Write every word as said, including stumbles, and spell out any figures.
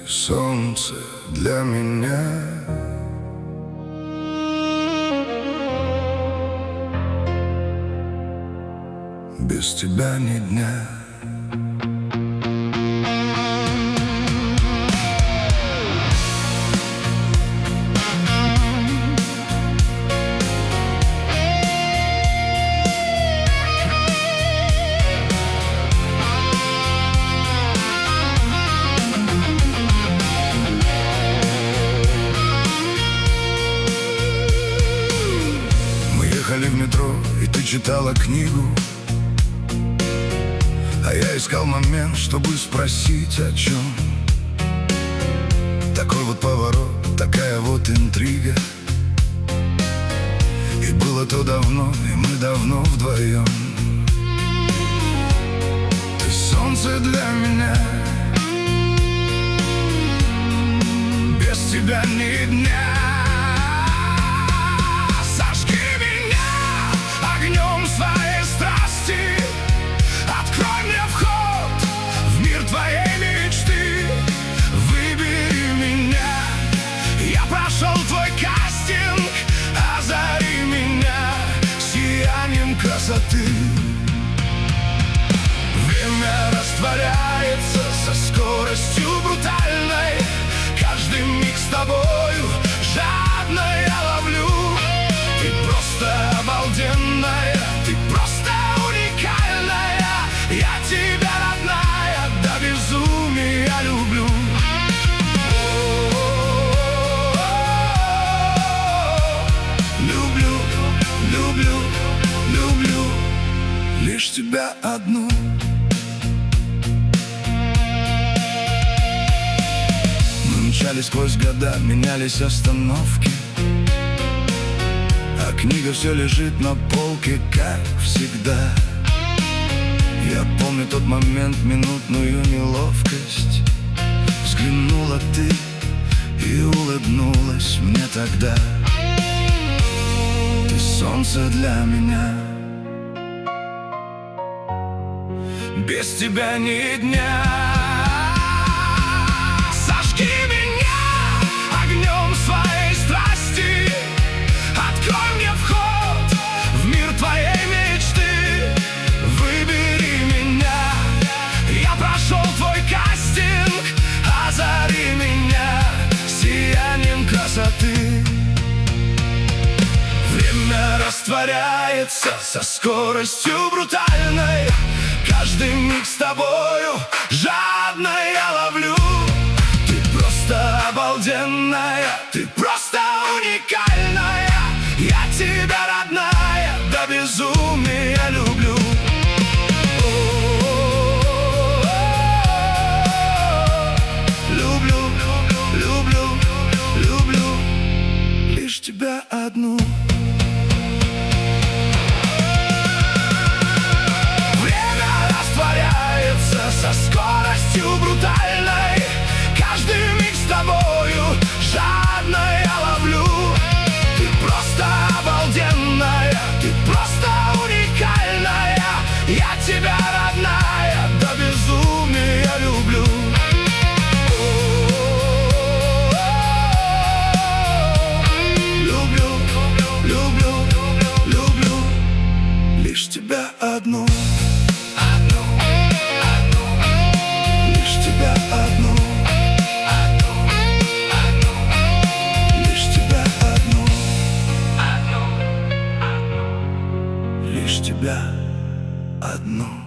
солнце для меня. Без тебя ни дня. В метро, и ты читала книгу, а я искал момент, чтобы спросить о чем. Такой вот поворот, такая вот интрига. И было то давно, и мы давно вдвоем. Ты солнце для меня. Без тебя ни дня. Своей страсти, открой мне вход в мир твоей мечты. Выбери меня, я прошел твой кастинг. Озари меня сиянием красоты. Время растворяется со скоростью брутальной. Каждый миг с тобою жадно я ловлю. Ты просто обалденная. Ты просто уникальная, я тебя, родная, до безумия люблю. Люблю, люблю, люблю лишь тебя одну. Мы мчались сквозь года, менялись остановки, а книга все лежит на полке, как всегда. Я помню тот момент, минутную неловкость. Взглянула ты и улыбнулась мне тогда. Ты солнце для меня. Без тебя ни дня. Сожги меня огнем своей страсти. Открой мне вход в мир твоей мечты. Выбери меня, я прошел твой кастинг. Озари меня сиянием красоты. Время растворяется со скоростью брутальной. Каждый миг с тобою жадно я ловлю. Ты просто обалденная, ты просто уникальная. Я тебя, родная, до безумия люблю. Люблю, люблю, люблю лишь тебя одну. Время растворяется со скоростью брутальной. Каждый миг с тобою жадно я ловлю. Ты просто обалденная, ты просто уникальная. Я тебя, родная, до безумия люблю. Люблю, люблю, люблю лишь тебя одну. Одну, одну, лишь тебя одну. Одну, одну, лишь тебя одну. Одну, одну, лишь тебя одну.